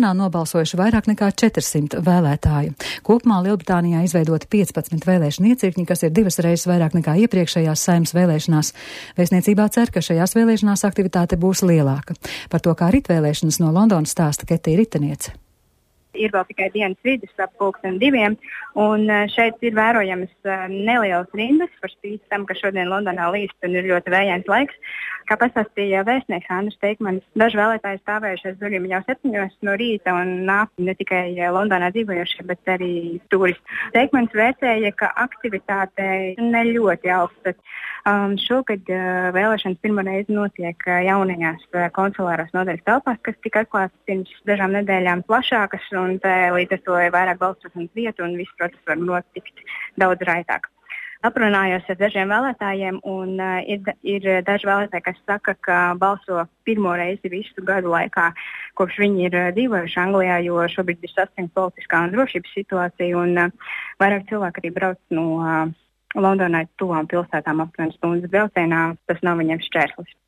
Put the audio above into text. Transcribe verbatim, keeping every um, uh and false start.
Londonā nobalsojuši vairāk nekā četrsimt vēlētāju. Kopumā Lielbritānijā izveidoti piecpadsmit vēlēšana iecirkņi, kas ir divas reizes vairāk nekā iepriekšējās Saeimas vēlēšanās. Vēstniecībā cer, ka šajās vēlēšanās aktivitāte būs lielāka. Par to, kā rit vēlēšanas no Londonas stāsta Ketija Riteniece. Ir vēl tikai dienas vidus ap pulksten diviem, un šeit ir vērojamas nelielas rindas, par spīti tam, ka šodien Londonā līst un ir ļoti vējains laiks. Kā pastāstīja vēstnieks Andris Teikmanis, daži vēlētāji stāvējuši aiz durvīm jau septiņos no rīta un nāk ne tikai Londonā dzīvojošie, bet arī turisti. Teikmanis vērtēja, ka aktivitāte ne ļoti augsta. Um, šogad uh, vēlēšanas pirmo reizi notiek uh, jaunajās uh, konsulārās nodaļas telpās, kas tika atklātas pirms dažām nedēļām plašākas, un tā, līdz ar to ir vairāk balsošanas vietu, un viss process var notikt daudz raitāk. Aprunājos ar dažiem vēlētājiem, un uh, ir, ir daži vēlētāji, kas saka, ka balso pirmo reizi visu gadu laikā, kopš viņi ir uh, dzīvojuši Anglijā, jo šobrīd ir saspringta politiskā un drošības situācija, un uh, vairāk cilvēki arī brauc no uh, Londonai tuvām pilsētām aptuveni stundas braucienā, tas nav viņiem šķērslis.